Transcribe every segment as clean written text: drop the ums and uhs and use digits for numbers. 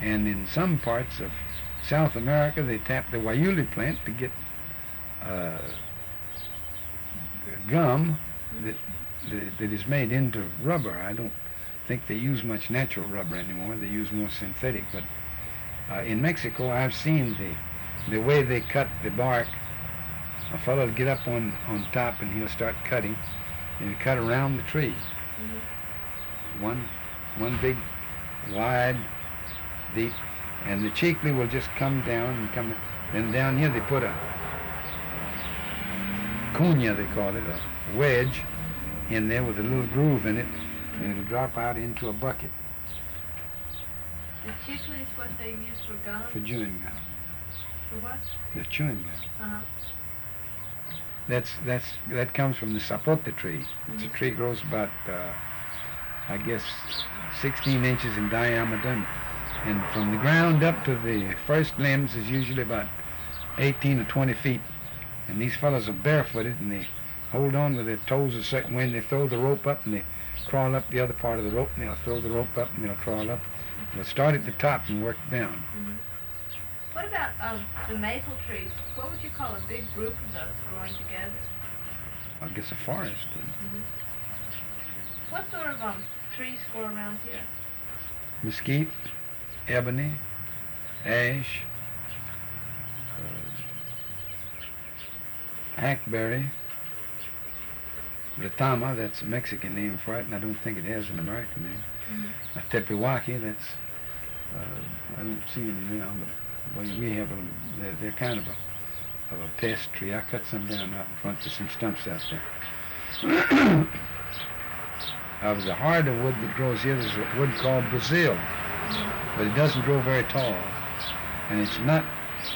And in some parts of South America, they tap the wayuli plant to get gum that is made into rubber. I don't think they use much natural rubber anymore. They use more synthetic. But in Mexico, I've seen the way they cut the bark. A fellow will get up on top and he'll start cutting, and he'll cut around the tree. One big, wide, deep, and the chicle will just come down and come. Then down here they put a cunha, they call it, a wedge in there with a little groove in it, and it'll drop out into a bucket. The chicle is what they use for gum? For chewing gum. For what? The chewing gum. Uh-huh. That comes from the sapote tree. It's a tree grows about, I guess, 16 inches in diameter, and from the ground up to the first limbs is usually about 18 or 20 feet. And these fellows are barefooted, and they hold on with their toes a certain way, and they throw the rope up, and they crawl up the other part of the rope, and they'll throw the rope up, and they'll crawl up. They'll start at the top and work down. What about the maple trees? What would you call a big group of those growing together? I guess a forest. What sort of trees grow around here? Mesquite, ebony, ash, hackberry, retama, that's a Mexican name for it, and I don't think it has an American name. Tepehuaque, that's, I don't see any now, but we have they're kind of a pest tree. I cut some down out in front. There's some stumps out there. Of the harder wood that grows here, there's a wood called Brazil, but it doesn't grow very tall, and it's not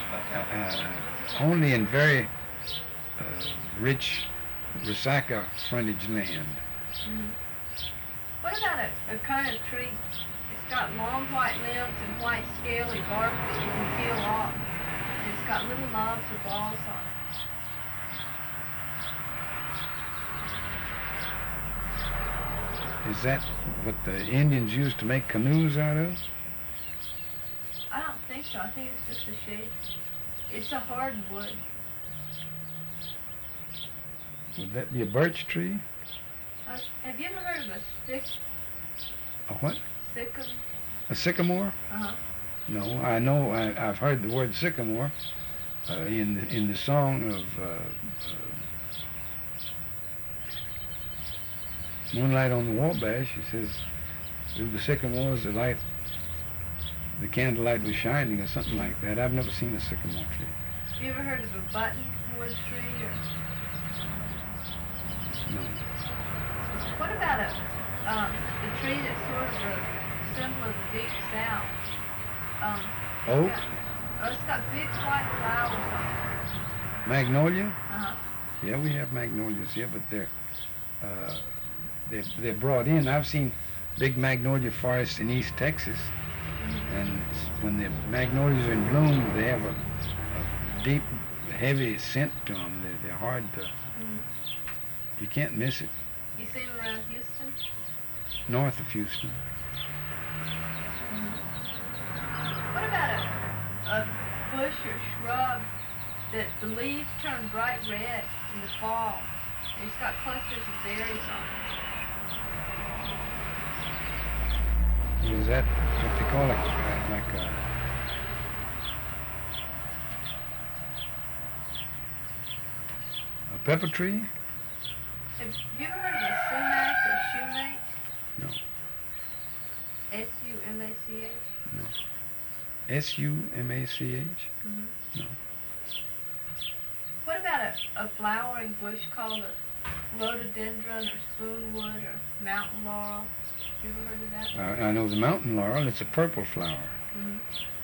only in very rich resaca frontage land. What about a kind of tree? It's got long white limbs and white scaly bark that you can peel off. And it's got little knobs or balls on it. Is that what the Indians used to make canoes out of? I don't think so. I think it's just a shade. It's a hard wood. Would that be a birch tree? Have you ever heard of a A what? sycamore? A sycamore? Uh-huh. No, I know. I've heard the word sycamore in the song of Moonlight on the Wabash. He says, "Through the sycamores, the candlelight was shining," or something like that. I've never seen a sycamore tree. Have you ever heard of a buttonwood tree? No. What about a tree that's sort of a symbol of the Deep South? Oak? It's got big white flowers on it. Magnolia? Uh-huh. Yeah, we have magnolias here, but they're brought in. I've seen big magnolia forests in East Texas, and when the magnolias are in bloom, they have a deep, heavy scent to them. They're hard to. You can't miss it. You see them around Houston? North of Houston. What about a bush or shrub that the leaves turn bright red in the fall, and it's got clusters of berries on it? Is that what they call it? Like a pepper tree? Have you ever heard of a sumac or shumac? No. S-U-M-A-C-H? No. S-U-M-A-C-H? No. What about a flowering bush called a rhododendron or spoonwood or mountain laurel? You ever heard of that? I know the mountain laurel. It's a purple flower. Mm-hmm.